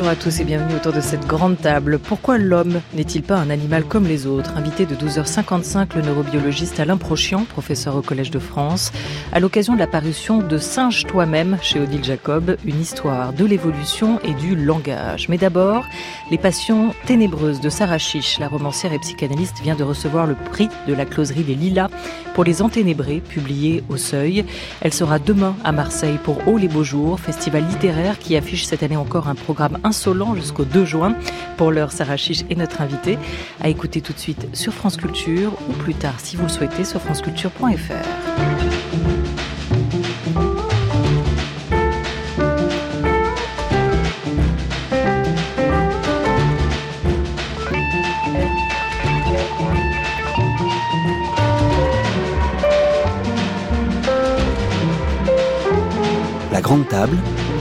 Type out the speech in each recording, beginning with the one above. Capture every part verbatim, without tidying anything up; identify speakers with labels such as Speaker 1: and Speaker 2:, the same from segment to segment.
Speaker 1: Bonjour à tous et bienvenue autour de cette grande table. Pourquoi l'homme n'est-il pas un animal comme les autres ? Invité de douze heures cinquante-cinq, le neurobiologiste Alain Prochian, professeur au Collège de France, à l'occasion de la parution de Singe toi-même chez Odile Jacob, une histoire de l'évolution et du langage. Mais d'abord, Les passions ténébreuses de Sarah Chiche. La romancière et psychanalyste vient de recevoir le prix de la Closerie des Lilas pour Les Enténébrés, publié au Seuil. Elle sera demain à Marseille pour Oh les beaux jours, festival littéraire qui affiche cette année encore un programme insolent jusqu'au deux juin. Pour l'heure, Sarah Chiche est notre invitée. À écouter tout de suite sur France Culture ou plus tard, si vous le souhaitez, sur franceculture point f r.
Speaker 2: La grande table.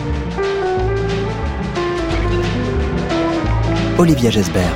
Speaker 2: Olivia Gesbert.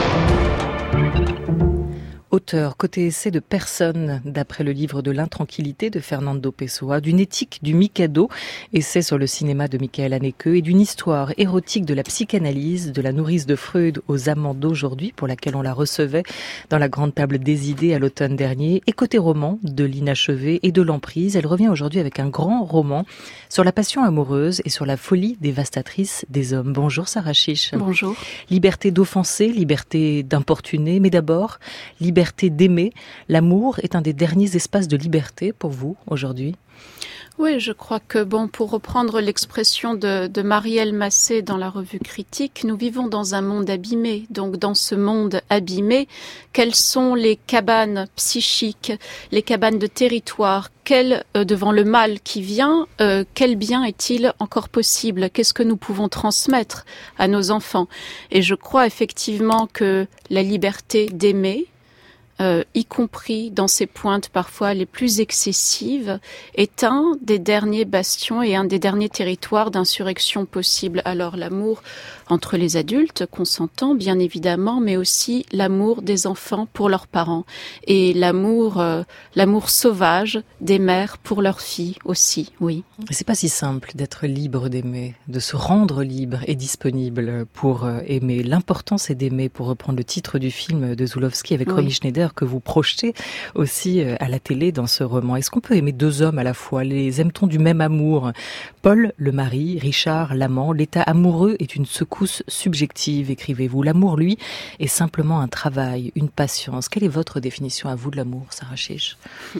Speaker 1: Auteur côté essai de Personne, d'après le livre de l'intranquillité de Fernando Pessoa, d'une éthique du Mikado, essai sur le cinéma de Michael Haneke, et d'une histoire érotique de la psychanalyse, de la nourrice de Freud aux amants d'aujourd'hui, pour laquelle on la recevait dans la grande table des idées à l'automne dernier, et côté roman de l'inachevé et de l'emprise. Elle revient aujourd'hui avec un grand roman sur la passion amoureuse et sur la folie dévastatrice des hommes. Bonjour Sarah Chiche.
Speaker 3: Bonjour.
Speaker 1: Liberté d'offenser, liberté d'importuner, mais d'abord, liberté d'aimer. L'amour est un des derniers espaces de liberté pour vous aujourd'hui ?
Speaker 3: Oui, je crois que, bon, pour reprendre l'expression de, de Marielle Massé dans la revue Critique, nous vivons dans un monde abîmé. Donc, dans ce monde abîmé, quelles sont les cabanes psychiques, les cabanes de territoire ? Quel, euh, devant le mal qui vient, euh, quel bien est-il encore possible ? Qu'est-ce que nous pouvons transmettre à nos enfants ? Et je crois effectivement que la liberté d'aimer, Euh, y compris dans ses pointes parfois les plus excessives, est un des derniers bastions et un des derniers territoires d'insurrection possible. Alors l'amour entre les adultes, consentants bien évidemment, mais aussi l'amour des enfants pour leurs parents et l'amour, euh, l'amour sauvage des mères pour leurs filles aussi, oui.
Speaker 1: C'est pas si simple d'être libre d'aimer, de se rendre libre et disponible pour aimer. L'important c'est d'aimer, pour reprendre le titre du film de Zulawski avec oui. Romy Schneider, que vous projetez aussi à la télé dans ce roman. Est-ce qu'on peut aimer deux hommes à la fois ? Les aime-t-on du même amour ? Paul, le mari, Richard, l'amant, l'état amoureux est une secousse subjective, écrivez-vous. L'amour, lui, est simplement un travail, une patience. Quelle est votre définition à vous de l'amour, Sarah Chiche ?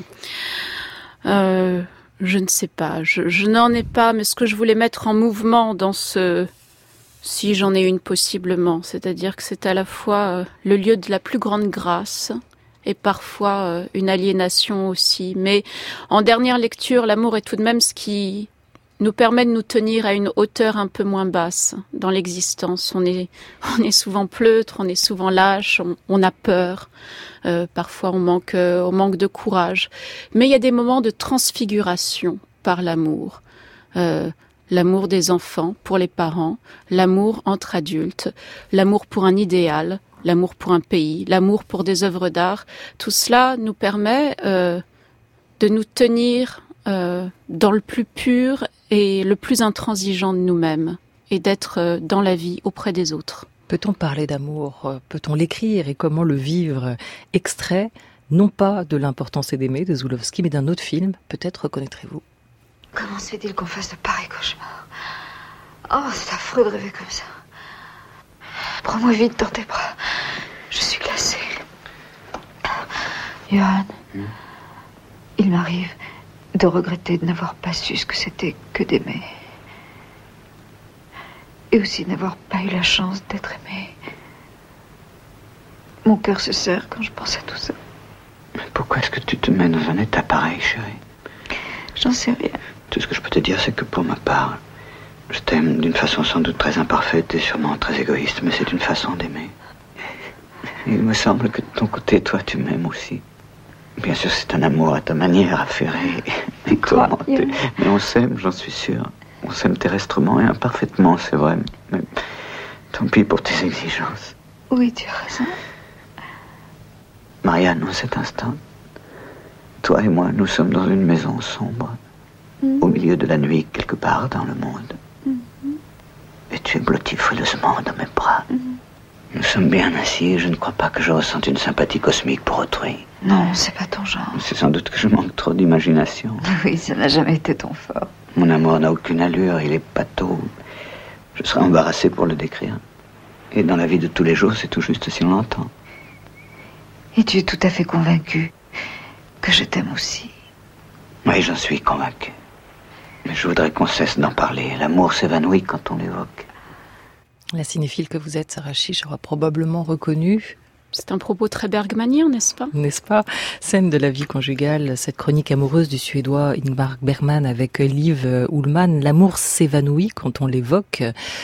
Speaker 3: euh, Je ne sais pas. Je, je n'en ai pas, mais ce que je voulais mettre en mouvement dans ce... Si j'en ai une possiblement, c'est-à-dire que c'est à la fois euh, le lieu de la plus grande grâce et parfois euh, une aliénation aussi. Mais en dernière lecture, l'amour est tout de même ce qui nous permet de nous tenir à une hauteur un peu moins basse dans l'existence. On est, on est souvent pleutre, on est souvent lâche, on, on a peur. Euh, parfois on manque, euh, on manque de courage. Mais il y a des moments de transfiguration par l'amour. Euh, L'amour des enfants pour les parents, l'amour entre adultes, l'amour pour un idéal, l'amour pour un pays, l'amour pour des œuvres d'art. Tout cela nous permet euh, de nous tenir euh, dans le plus pur et le plus intransigeant de nous-mêmes et d'être euh, dans la vie auprès des autres.
Speaker 1: Peut-on parler d'amour ? Peut-on l'écrire et comment le vivre ? Extrait, non pas de L'importance est d'aimer de Zulawski, mais d'un autre film, peut-être reconnaîtrez-vous.
Speaker 4: Comment se fait-il qu'on fasse de pareils cauchemars ? Oh, c'est affreux de rêver comme ça. Prends-moi vite dans tes bras. Je suis glacée. Johan, mmh. il m'arrive de regretter de n'avoir pas su ce que c'était que d'aimer. Et aussi de n'avoir pas eu la chance d'être aimée. Mon cœur se serre quand je pense à tout ça.
Speaker 5: Mais pourquoi est-ce que tu te mets dans un état pareil, chérie ?
Speaker 4: J'en sais rien.
Speaker 5: Tout ce que je peux te dire, c'est que pour ma part, je t'aime d'une façon sans doute très imparfaite et sûrement très égoïste, mais c'est une façon d'aimer. Et il me semble que de ton côté, toi, tu m'aimes aussi. Bien sûr, c'est un amour à ta manière, affairé et tourmenté. Mais on s'aime, j'en suis sûr. On s'aime terrestrement et imparfaitement, c'est vrai. Mais tant pis pour tes exigences.
Speaker 4: Oui, tu as raison.
Speaker 5: Marianne, en cet instant, toi et moi, nous sommes dans une maison sombre, mmh. au milieu de la nuit, quelque part dans le monde. Mmh. Et tu es blotti fouleusement dans mes bras. Mm. Nous sommes bien assis et je ne crois pas que je ressente une sympathie cosmique pour autrui.
Speaker 4: Non, c'est pas ton genre.
Speaker 5: C'est sans doute que je manque trop d'imagination.
Speaker 4: Oui, ça n'a jamais été ton fort.
Speaker 5: Mon amour n'a aucune allure, il est pâteau. Je serais embarrassé pour le décrire. Et dans la vie de tous les jours, c'est tout juste si on l'entend.
Speaker 4: Et tu es tout à fait convaincu que je t'aime aussi.
Speaker 5: Oui, j'en suis convaincu. Mais je voudrais qu'on cesse d'en parler. L'amour s'évanouit quand on l'évoque.
Speaker 1: La cinéphile que vous êtes, Sarah Chiche, aura probablement reconnu.
Speaker 3: C'est un propos très bergmanien, n'est-ce pas ?
Speaker 1: N'est-ce pas ? Scène de la vie conjugale, cette chronique amoureuse du Suédois Ingmar Bergman avec Liv Ullmann. L'amour s'évanouit quand on l'évoque.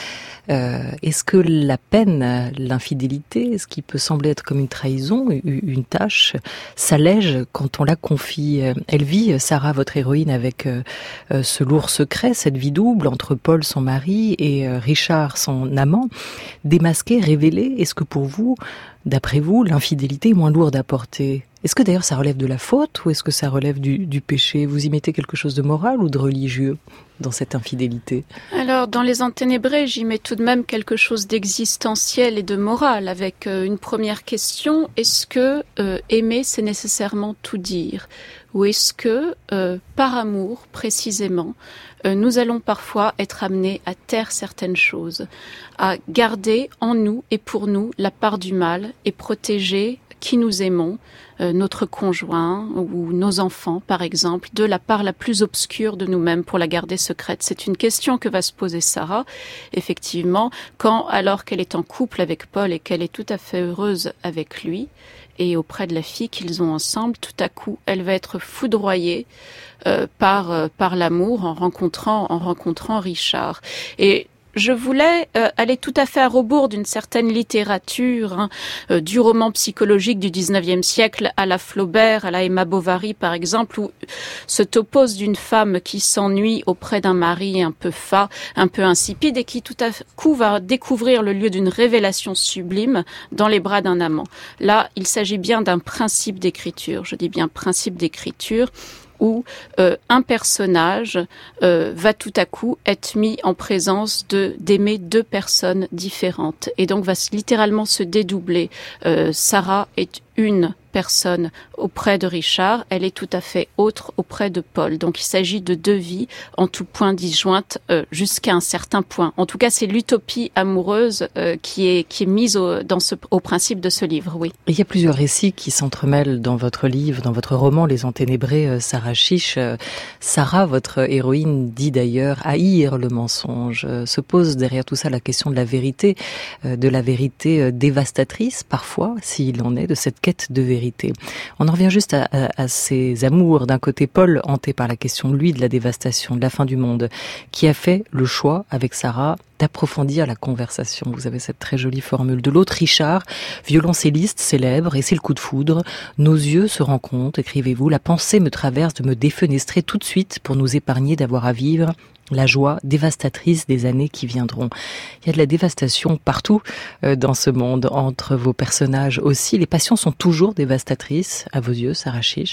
Speaker 1: Euh, est-ce que la peine, l'infidélité, ce qui peut sembler être comme une trahison, une tâche, s'allège quand on la confie ? Elle vit, Sarah, votre héroïne, avec euh, ce lourd secret, cette vie double entre Paul, son mari, et euh, Richard, son amant, démasqué, révélé. Est-ce que pour vous, d'après vous, l'infidélité est moins lourde à porter ? Est-ce que d'ailleurs ça relève de la faute ou est-ce que ça relève du, du péché ? Vous y mettez quelque chose de moral ou de religieux dans cette infidélité ?
Speaker 3: Alors, dans Les Enténébrés, j'y mets tout de même quelque chose d'existentiel et de moral, avec euh, une première question, est-ce que euh, aimer, c'est nécessairement tout dire ? Ou est-ce que, euh, par amour, précisément, euh, nous allons parfois être amenés à taire certaines choses, à garder en nous et pour nous la part du mal et protéger qui nous aimons, euh, notre conjoint ou nos enfants, par exemple, de la part la plus obscure de nous-mêmes pour la garder secrète. C'est une question que va se poser Sarah, effectivement, quand, alors qu'elle est en couple avec Paul et qu'elle est tout à fait heureuse avec lui, et auprès de la fille qu'ils ont ensemble, tout à coup, elle va être foudroyée euh, par euh, par l'amour en rencontrant en rencontrant Richard. Et je voulais euh, aller tout à fait à rebours d'une certaine littérature, hein, euh, du roman psychologique du dix-neuvième siècle à la Flaubert, à la Emma Bovary par exemple, où se topose d'une femme qui s'ennuie auprès d'un mari un peu fat, un peu insipide et qui tout à coup va découvrir le lieu d'une révélation sublime dans les bras d'un amant. Là, il s'agit bien d'un principe d'écriture, je dis bien principe d'écriture, où euh, un personnage euh, va tout à coup être mis en présence de d'aimer deux personnes différentes et donc va littéralement se dédoubler. Euh, Sarah est une personne auprès de Richard, elle est tout à fait autre auprès de Paul. Donc il s'agit de deux vies en tout point disjointes euh, jusqu'à un certain point. En tout cas, c'est l'utopie amoureuse euh, qui est qui est mise au, dans ce, au principe de ce livre, oui.
Speaker 1: Il y a plusieurs récits qui s'entremêlent dans votre livre, dans votre roman Les Enténébrés, euh, Sarah Chiche. Euh, Sarah, votre héroïne, dit d'ailleurs haïr le mensonge. Euh, se pose derrière tout ça la question de la vérité, euh, de la vérité euh, dévastatrice parfois, s'il en est, de cette quête de vérité. On en revient juste à, à, à ces amours. D'un côté, Paul, hanté par la question, lui, de la dévastation, de la fin du monde, qui a fait le choix, avec Sarah, d'approfondir la conversation. Vous avez cette très jolie formule. De l'autre, Richard, violoncelliste célèbre, et c'est le coup de foudre. Nos yeux se rencontrent, écrivez-vous. La pensée me traverse de me défenestrer tout de suite pour nous épargner d'avoir à vivre la joie dévastatrice des années qui viendront. Il y a de la dévastation partout euh, dans ce monde, entre vos personnages aussi. Les passions sont toujours dévastatrices, à vos yeux, Sarah Chiche ?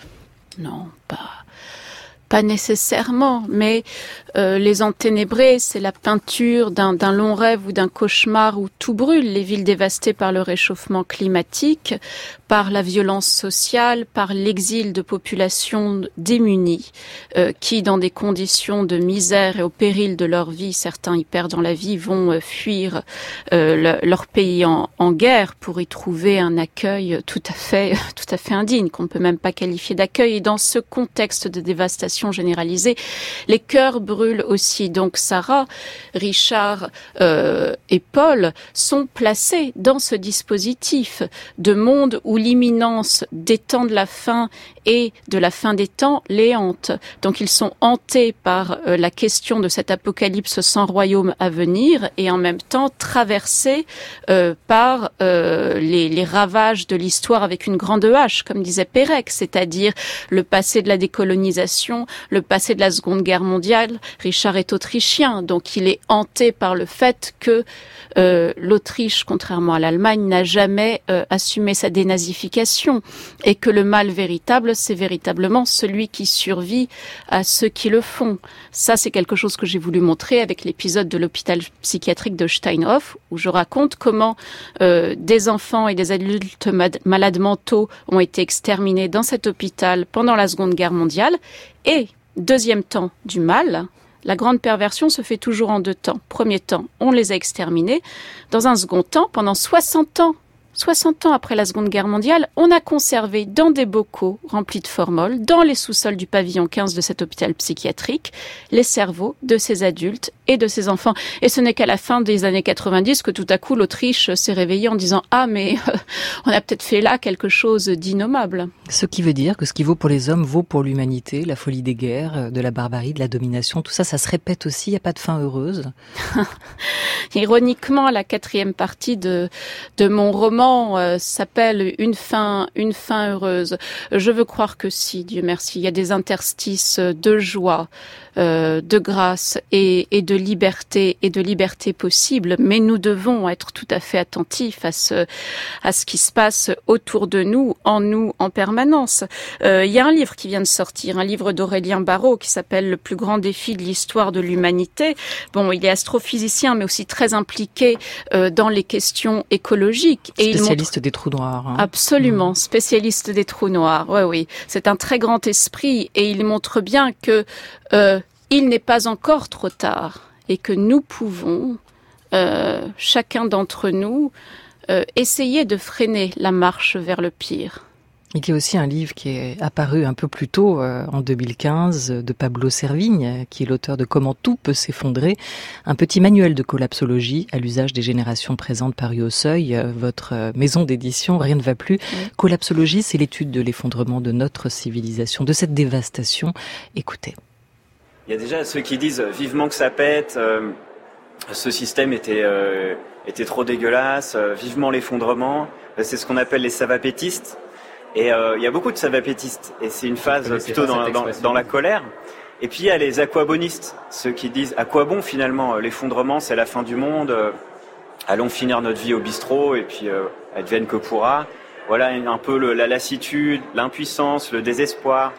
Speaker 3: Non, pas... Pas nécessairement, mais euh, Les Enténébrés, c'est la peinture d'un, d'un long rêve ou d'un cauchemar où tout brûle, les villes dévastées par le réchauffement climatique, par la violence sociale, par l'exil de populations démunies, euh, qui, dans des conditions de misère et au péril de leur vie, certains y perdant la vie, vont euh, fuir euh, le, leur pays en, en guerre pour y trouver un accueil tout à fait, tout à fait indigne, qu'on ne peut même pas qualifier d'accueil. Et dans ce contexte de dévastation généralisée, les cœurs brûlent aussi. Donc Sarah, Richard euh, et Paul sont placés dans ce dispositif de monde où l'imminence des temps de la fin et de la fin des temps les hante. Donc ils sont hantés par euh, la question de cet apocalypse sans royaume à venir et en même temps traversés euh, par euh, les, les ravages de l'histoire avec une grande hache, comme disait Pérec, c'est-à-dire le passé de la décolonisation, le passé de la Seconde Guerre mondiale. Richard est autrichien, donc il est hanté par le fait que euh, l'Autriche, contrairement à l'Allemagne, n'a jamais euh, assumé sa dénazification démystification, et que le mal véritable, c'est véritablement celui qui survit à ceux qui le font. Ça, c'est quelque chose que j'ai voulu montrer avec l'épisode de l'hôpital psychiatrique de Steinhoff, où je raconte comment euh, des enfants et des adultes mad- malades mentaux ont été exterminés dans cet hôpital pendant la Seconde Guerre mondiale. Et, deuxième temps du mal, la grande perversion se fait toujours en deux temps. Premier temps, on les a exterminés. Dans un second temps, pendant soixante ans, soixante ans après la Seconde Guerre mondiale, on a conservé dans des bocaux remplis de formol, dans les sous-sols du pavillon quinze de cet hôpital psychiatrique, les cerveaux de ces adultes et de ces enfants. Et ce n'est qu'à la fin des années quatre-vingt-dix que tout à coup l'Autriche s'est réveillée en disant « Ah, mais euh, on a peut-être fait là quelque chose d'innommable ».
Speaker 1: Ce qui veut dire que ce qui vaut pour les hommes vaut pour l'humanité, la folie des guerres, de la barbarie, de la domination, tout ça, ça se répète aussi, il n'y a pas de fin heureuse.
Speaker 3: Ironiquement, la quatrième partie de, de mon roman Euh, s'appelle une fin, une fin heureuse. Je veux croire que si, Dieu merci, il y a des interstices de joie, euh, de grâce et, et de liberté et de liberté possible, mais nous devons être tout à fait attentifs à ce, à ce qui se passe autour de nous, en nous, en permanence. Euh, il y a un livre qui vient de sortir, un livre d'Aurélien Barraud qui s'appelle Le plus grand défi de l'histoire de l'humanité. Bon, il est astrophysicien, mais aussi très impliqué euh, dans les questions écologiques. Et
Speaker 1: spécialiste montre... des trous noirs. Hein.
Speaker 3: Absolument, mmh. spécialiste des trous noirs. Oui, oui. C'est un très grand esprit et il montre bien que euh, il n'est pas encore trop tard et que nous pouvons, euh, chacun d'entre nous, euh, essayer de freiner la marche vers le pire.
Speaker 1: Il y a aussi un livre qui est apparu un peu plus tôt, euh, en deux mille quinze, de Pablo Servigne, qui est l'auteur de Comment tout peut s'effondrer, un petit manuel de collapsologie à l'usage des générations présentes paru au Seuil, euh, votre euh, maison d'édition, rien ne va plus. Oui. Collapsologie, c'est l'étude de l'effondrement de notre civilisation, de cette dévastation. Écoutez.
Speaker 6: Il y a déjà ceux qui disent vivement que ça pète, euh, ce système était, euh, était trop dégueulasse, euh, vivement l'effondrement. C'est ce qu'on appelle les savapétistes. Et il euh, y a beaucoup de savapétistes, et c'est une phase plutôt dans, dans, dans la colère. Et puis il y a les aquabonistes, ceux qui disent à quoi bon finalement, l'effondrement c'est la fin du monde, euh, allons finir notre vie au bistrot et puis euh, advienne que pourra. Voilà un peu le, la lassitude, l'impuissance, le désespoir.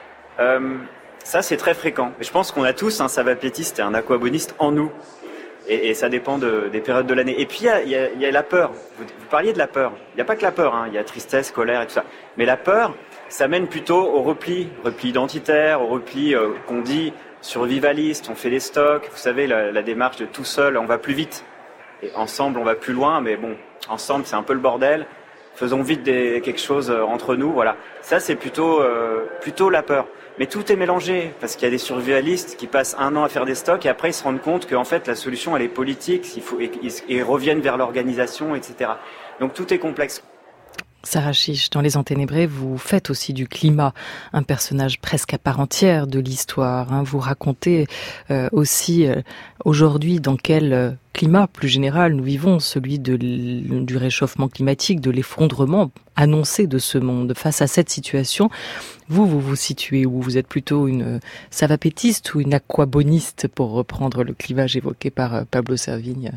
Speaker 6: Euh, ça c'est très fréquent. Et je pense qu'on a tous un savapétiste et un aquaboniste en nous. Et, et ça dépend de, des périodes de l'année. Et puis, il y a, y, a, y a la peur. Vous, vous parliez de la peur. Il n'y a pas que la peur, hein. Il y a tristesse, colère et tout ça. Mais la peur, ça mène plutôt au repli, repli identitaire, au repli euh, qu'on dit survivaliste, on fait des stocks. Vous savez, la, la démarche de tout seul, on va plus vite. Et ensemble, on va plus loin. Mais bon, ensemble, c'est un peu le bordel. Faisons vite des, quelque chose entre nous, voilà. Ça, c'est plutôt, euh, plutôt la peur. Mais tout est mélangé, parce qu'il y a des survivalistes qui passent un an à faire des stocks et après ils se rendent compte qu'en fait la solution elle est politique, il faut, et, et reviennent vers l'organisation, et cetera. Donc tout est complexe.
Speaker 1: Sarah Chiche, dans Les Enténébrés, vous faites aussi du climat un personnage presque à part entière de l'histoire. Hein. Vous racontez euh, aussi euh, aujourd'hui dans quel euh, climat plus général nous vivons, celui de l... du réchauffement climatique, de l'effondrement annoncé de ce monde. Face à cette situation, vous, vous vous situez où? Vous êtes plutôt une savapétiste ou une aquaboniste, pour reprendre le clivage évoqué par euh, Pablo Servigne?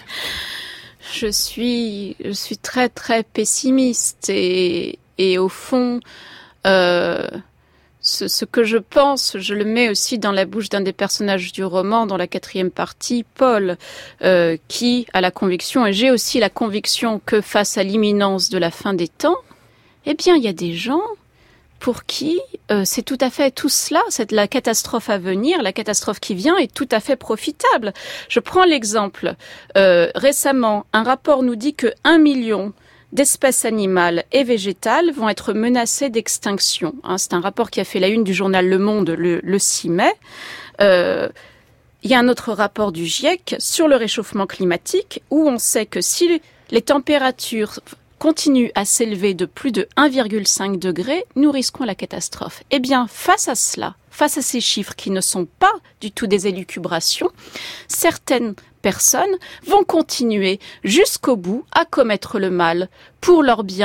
Speaker 3: Je suis, je suis très très pessimiste et, et au fond, euh, ce, ce que je pense, je le mets aussi dans la bouche d'un des personnages du roman, dans la quatrième partie, Paul, euh, qui a la conviction, et j'ai aussi la conviction que face à l'imminence de la fin des temps, eh bien il y a des gens pour qui euh, c'est tout à fait tout cela, c'est la catastrophe à venir, la catastrophe qui vient est tout à fait profitable. Je prends l'exemple. Euh, récemment, un rapport nous dit que un million d'espèces animales et végétales vont être menacées d'extinction. Hein, c'est un rapport qui a fait la une du journal Le Monde le, le six mai. Euh, il y a un autre rapport du GIEC sur le réchauffement climatique où on sait que si les températures continue à s'élever de plus de un virgule cinq degré, nous risquons la catastrophe. Eh bien, face à cela, face à ces chiffres qui ne sont pas du tout des élucubrations, certaines personnes vont continuer jusqu'au bout à commettre le mal pour leur bien,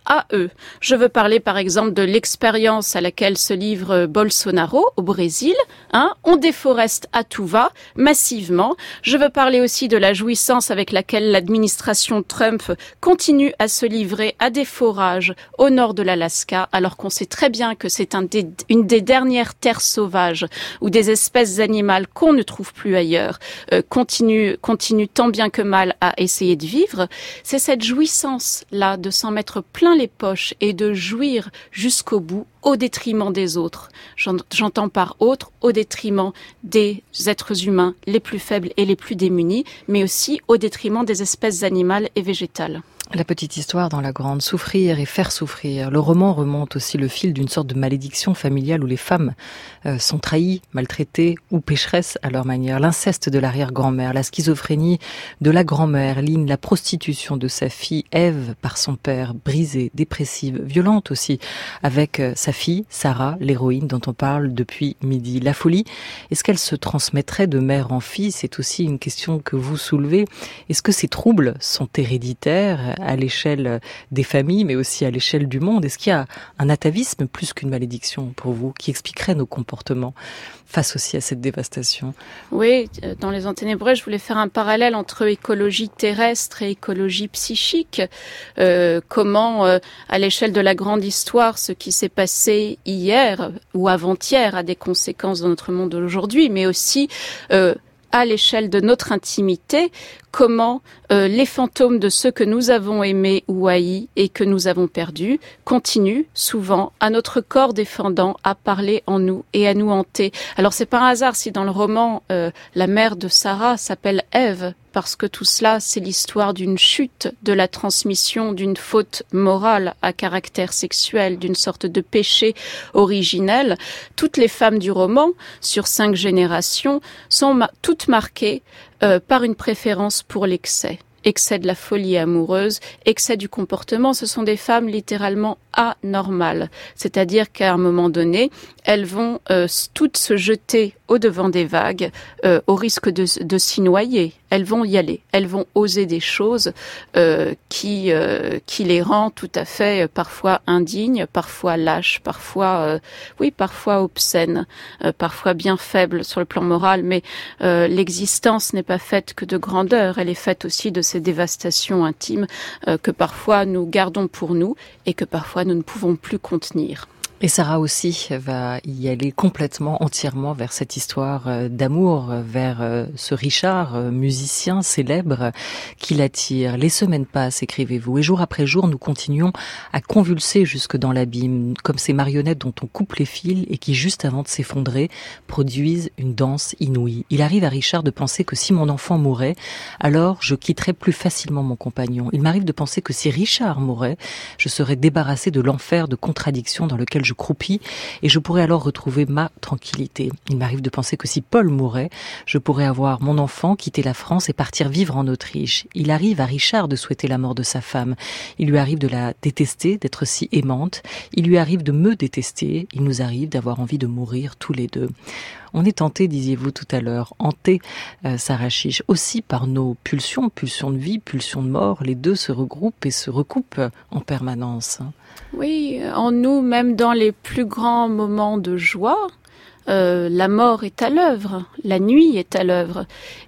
Speaker 3: à eux. Je veux parler par exemple de l'expérience à laquelle se livre Bolsonaro au Brésil. Hein, on déforeste à tout va, massivement. Je veux parler aussi de la jouissance avec laquelle l'administration Trump continue à se livrer à des forages au nord de l'Alaska, alors qu'on sait très bien que c'est un des, une des dernières terres sauvages où des espèces animales qu'on ne trouve plus ailleurs euh, continuent, continuent tant bien que mal à essayer de vivre. C'est cette jouissance-là de s'en mettre plein les poches et de jouir jusqu'au bout au détriment des autres. J'entends par autres au détriment des êtres humains les plus faibles et les plus démunis, mais aussi au détriment des espèces animales et végétales.
Speaker 1: La petite histoire dans la grande, souffrir et faire souffrir. Le roman remonte aussi le fil d'une sorte de malédiction familiale où les femmes euh, sont trahies, maltraitées ou pécheresses à leur manière. L'inceste de l'arrière-grand-mère, la schizophrénie de la grand-mère, Lynn, la prostitution de sa fille Ève par son père, brisée, dépressive, violente aussi, avec euh, sa fille Sarah, l'héroïne dont on parle depuis midi. La folie, est-ce qu'elle se transmettrait de mère en fille? C'est aussi une question que vous soulevez. Est-ce que ces troubles sont héréditaires à l'échelle des familles, mais aussi à l'échelle du monde? Est-ce qu'il y a un atavisme plus qu'une malédiction pour vous qui expliquerait nos comportements face aussi à cette dévastation?
Speaker 3: Oui, dans Les Enténébrés, je voulais faire un parallèle entre écologie terrestre et écologie psychique. Euh, comment, euh, à l'échelle de la grande histoire, ce qui s'est passé hier ou avant-hier a des conséquences dans notre monde aujourd'hui, mais aussi euh, à l'échelle de notre intimité, comment euh, les fantômes de ceux que nous avons aimés ou haïs et que nous avons perdus continuent souvent à notre corps défendant à parler en nous et à nous hanter. Alors c'est pas un hasard si dans le roman euh, la mère de Sarah s'appelle Ève, parce que tout cela c'est l'histoire d'une chute, de la transmission d'une faute morale à caractère sexuel, d'une sorte de péché originel. Toutes les femmes du roman, sur cinq générations, sont ma- toutes marquées Euh, par une préférence pour l'excès. Excès de la folie amoureuse, excès du comportement, ce sont des femmes littéralement anormales. C'est-à-dire qu'à un moment donné, elles vont euh, toutes se jeter au devant des vagues euh, au risque de, de s'y noyer. Elles vont y aller. Elles vont oser des choses euh, qui, euh, qui les rend tout à fait euh, parfois indignes, parfois lâches, parfois, euh, oui, parfois obscènes, euh, parfois bien faibles sur le plan moral. Mais euh, l'existence n'est pas faite que de grandeur. Elle est faite aussi de ces dévastations intimes euh, que parfois nous gardons pour nous et que parfois nous ne pouvons plus contenir.
Speaker 1: Et Sarah aussi va y aller complètement, entièrement vers cette histoire d'amour, vers ce Richard, musicien célèbre, qui l'attire. Les semaines passent, écrivez-vous, et jour après jour, nous continuons à convulser jusque dans l'abîme, comme ces marionnettes dont on coupe les fils et qui, juste avant de s'effondrer, produisent une danse inouïe. Il arrive à Richard de penser que si mon enfant mourait, alors je quitterais plus facilement mon compagnon. Il m'arrive de penser que si Richard mourait, je serais débarrassé de l'enfer de contradiction dans lequel je croupis et je pourrais alors retrouver ma tranquillité. Il m'arrive de penser que si Paul mourait, je pourrais avoir mon enfant, quitter la France et partir vivre en Autriche. Il arrive à Richard de souhaiter la mort de sa femme. Il lui arrive de la détester, d'être si aimante. Il lui arrive de me détester. Il nous arrive d'avoir envie de mourir tous les deux. On est tenté, disiez-vous tout à l'heure, hanté, euh, Sarah Chiche, aussi par nos pulsions, pulsions de vie, pulsions de mort. Les deux se regroupent et se recoupent en permanence.
Speaker 3: Oui, en nous, même dans les plus grands moments de joie, euh, la mort est à l'œuvre, la nuit est à l'œuvre.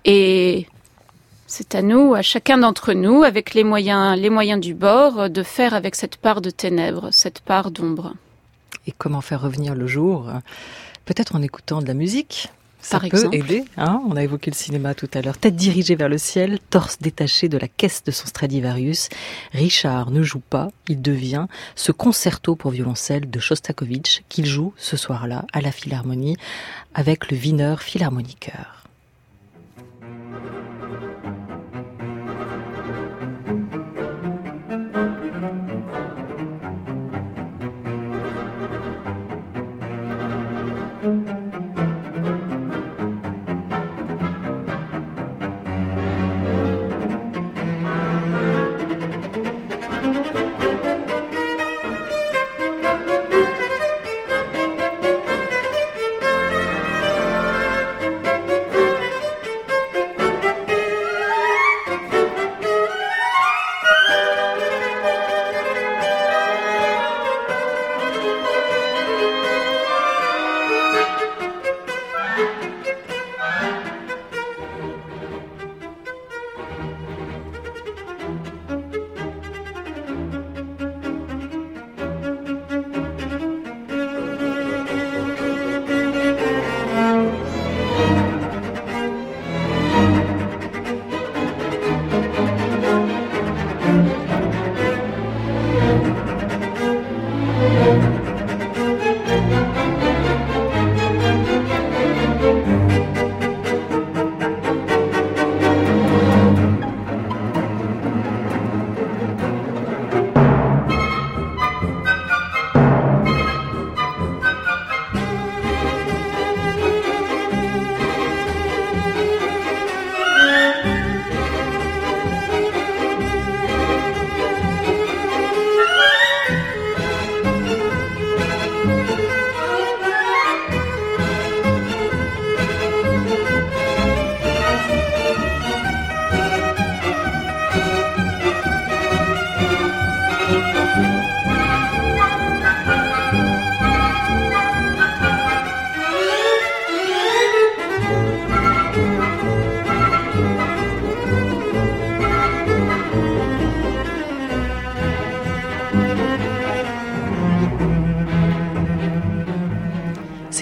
Speaker 3: Et c'est à nous, à chacun d'entre nous, avec les moyens, les moyens du bord, de faire avec cette part de ténèbres, cette part d'ombre.
Speaker 1: Et comment faire revenir le jour ? Peut-être en écoutant de la musique. Ça
Speaker 3: Par
Speaker 1: peut
Speaker 3: exemple.
Speaker 1: aider, hein. On a évoqué le cinéma tout à l'heure. Tête dirigée vers le ciel, torse détaché de la caisse de son Stradivarius. Richard ne joue pas, il devient ce concerto pour violoncelle de Shostakovich qu'il joue ce soir-là à la Philharmonie avec le Wiener Philharmoniker.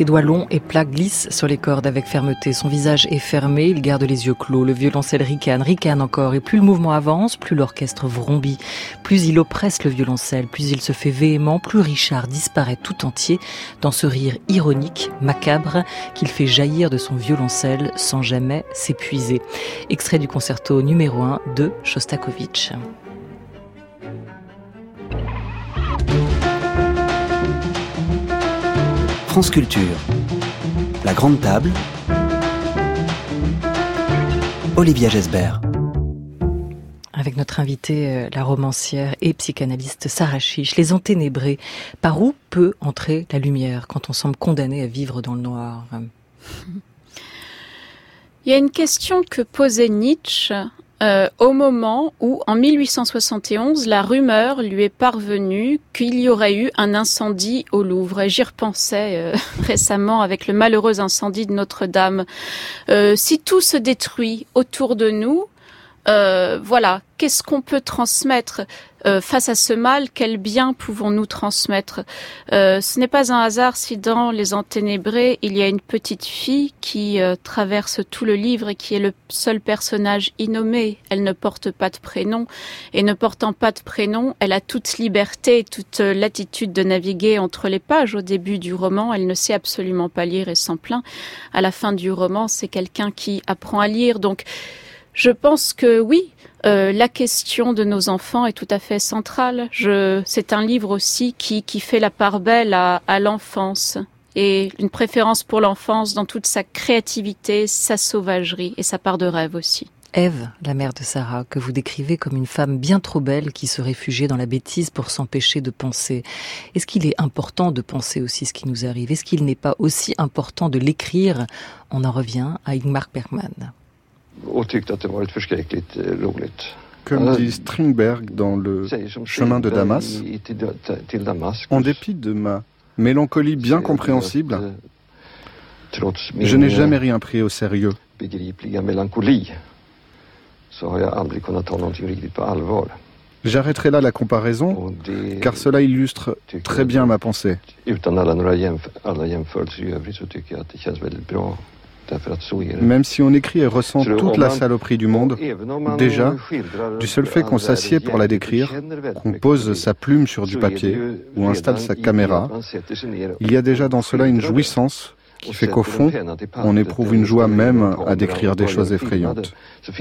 Speaker 1: Ses doigts longs et plats glissent sur les cordes avec fermeté. Son visage est fermé, il garde les yeux clos. Le violoncelle ricane, ricane encore. Et plus le mouvement avance, plus l'orchestre vrombit. Plus il oppresse le violoncelle, plus il se fait véhément, plus Richard disparaît tout entier dans ce rire ironique, macabre, qu'il fait jaillir de son violoncelle sans jamais s'épuiser. Extrait du concerto numéro un de Shostakovich.
Speaker 2: France Culture. La Grande Table. Olivia Gesbert.
Speaker 1: Avec notre invitée, la romancière et psychanalyste Sarah Chiche, les enténébrés. Par où peut entrer la lumière quand on semble condamné à vivre dans le noir ?
Speaker 3: Il y a une question que posait Nietzsche euh, au moment où, en mille huit cent soixante et onze, la rumeur lui est parvenue qu'il y aurait eu un incendie au Louvre. Et j'y repensais euh, récemment avec le malheureux incendie de Notre-Dame. Euh, si tout se détruit autour de nous, euh, voilà, qu'est-ce qu'on peut transmettre euh, face à ce mal? Quel bien pouvons-nous transmettre? euh, Ce n'est pas un hasard si dans Les Enténébrés, il y a une petite fille qui euh, traverse tout le livre et qui est le seul personnage innommé. Elle ne porte pas de prénom, et ne portant pas de prénom, elle a toute liberté, toute latitude de naviguer entre les pages. Au début du roman, elle ne sait absolument pas lire et s'en plaint. À la fin du roman, c'est quelqu'un qui apprend à lire. Donc, je pense que oui, euh, la question de nos enfants est tout à fait centrale. Je, c'est un livre aussi qui, qui fait la part belle à, à l'enfance, et une préférence pour l'enfance dans toute sa créativité, sa sauvagerie et sa part de rêve aussi.
Speaker 1: Ève, la mère de Sarah, que vous décrivez comme une femme bien trop belle qui se réfugiait dans la bêtise pour s'empêcher de penser. Est-ce qu'il est important de penser aussi ce qui nous arrive? Est-ce qu'il n'est pas aussi important de l'écrire? On en revient à Ingmar Bergman.
Speaker 7: Comme dit Strindberg dans Le chemin de Damas, en dépit de ma mélancolie bien compréhensible, je n'ai jamais rien pris au sérieux. J'arrêterai là la comparaison, car cela illustre très bien ma pensée. Même si on écrit et ressent toute la saloperie du monde, déjà, du seul fait qu'on s'assied pour la décrire, qu'on pose sa plume sur du papier ou installe sa caméra, il y a déjà dans cela une jouissance qui fait qu'au fond, on éprouve une joie même à décrire des choses effrayantes.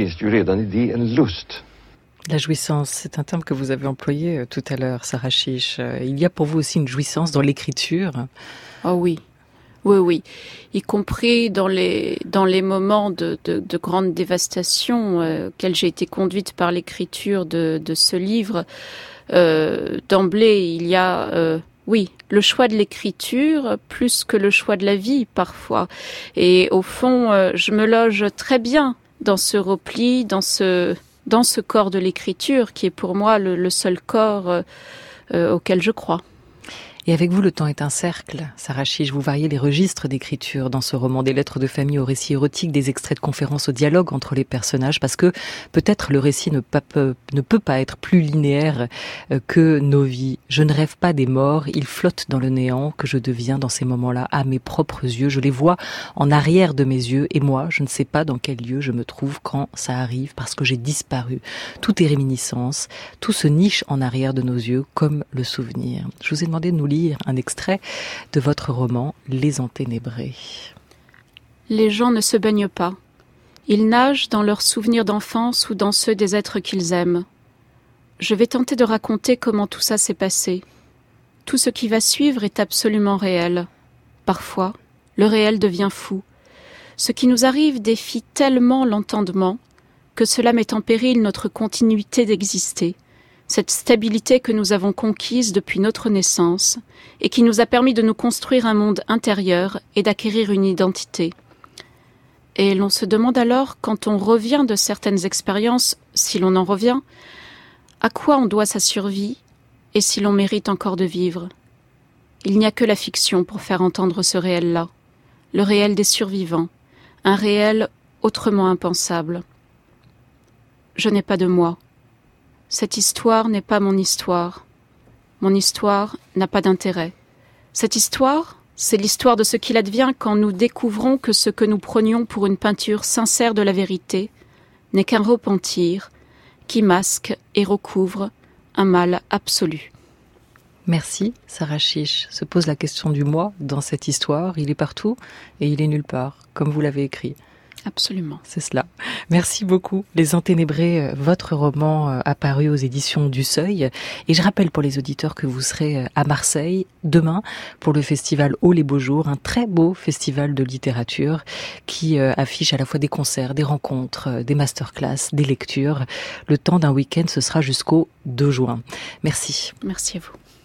Speaker 1: La jouissance, c'est un terme que vous avez employé tout à l'heure, Sarah Chiche. Il y a pour vous aussi une jouissance dans l'écriture?
Speaker 3: Oh oui. Oui, oui, y compris dans les dans les moments de, de, de grande dévastation euh, auxquels j'ai été conduite par l'écriture de, de ce livre. Euh, d'emblée, il y a, euh, oui, le choix de l'écriture plus que le choix de la vie parfois. Et au fond, euh, je me loge très bien dans ce repli, dans ce dans ce corps de l'écriture qui est pour moi le, le seul corps euh, euh, auquel je crois.
Speaker 1: Et avec vous, le temps est un cercle. Sarah Chiche, vous variez les registres d'écriture dans ce roman, des lettres de famille au récit érotique, des extraits de conférences au dialogue entre les personnages, parce que peut-être le récit ne, pas, ne peut pas être plus linéaire que nos vies. Je ne rêve pas des morts, ils flottent dans le néant que je deviens dans ces moments-là, à mes propres yeux. Je les vois en arrière de mes yeux, et moi, je ne sais pas dans quel lieu je me trouve quand ça arrive, parce que j'ai disparu. Tout est réminiscence, tout se niche en arrière de nos yeux, comme le souvenir. Je vous ai demandé de nous lire un extrait de votre roman « Les Enténébrés ».
Speaker 3: Les gens ne se baignent pas. Ils nagent dans leurs souvenirs d'enfance ou dans ceux des êtres qu'ils aiment. Je vais tenter de raconter comment tout ça s'est passé. Tout ce qui va suivre est absolument réel. Parfois, le réel devient fou. Ce qui nous arrive défie tellement l'entendement que cela met en péril notre continuité d'exister. Cette stabilité que nous avons conquise depuis notre naissance et qui nous a permis de nous construire un monde intérieur et d'acquérir une identité. Et l'on se demande alors, quand on revient de certaines expériences, si l'on en revient, à quoi on doit sa survie et si l'on mérite encore de vivre. Il n'y a que la fiction pour faire entendre ce réel-là, le réel des survivants, un réel autrement impensable. Je n'ai pas de moi. Cette histoire n'est pas mon histoire. Mon histoire n'a pas d'intérêt. Cette histoire, C'est l'histoire de ce qu'il advient quand nous découvrons que ce que nous prenions pour une peinture sincère de la vérité n'est qu'un repentir qui masque et recouvre un mal absolu.
Speaker 1: Merci, Sarah Chiche. Se pose la question du moi dans cette histoire. Il est partout et il est nulle part, comme vous l'avez écrit.
Speaker 3: Absolument.
Speaker 1: C'est cela. Merci beaucoup. Les Enténébrés, votre roman apparu aux éditions du Seuil. Et je rappelle pour les auditeurs que vous serez à Marseille demain pour le festival Haut les Beaux Jours, un très beau festival de littérature qui affiche à la fois des concerts, des rencontres, des masterclass, des lectures. Le temps d'un week-end, ce sera jusqu'au deux juin. Merci.
Speaker 3: Merci à vous.